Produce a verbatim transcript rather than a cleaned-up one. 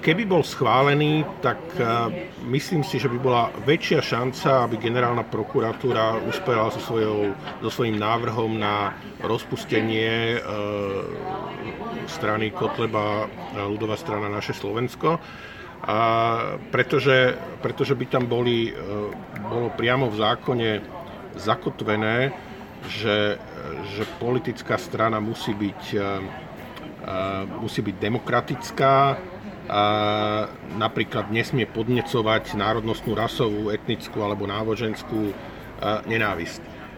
keby bol schválený, tak myslím si, že by bola väčšia šanca, aby generálna prokuratúra uspela so, svojou, so svojím návrhom na rozpustenie strany Kotleba, ľudová strana Naše Slovensko. A pretože, pretože by tam boli, bolo priamo v zákone zakotvené, že, že politická strana musí byť, musí byť demokratická, a napríklad nesmie podnecovať národnostnú, rasovú, etnickú alebo náboženskú nenávisť.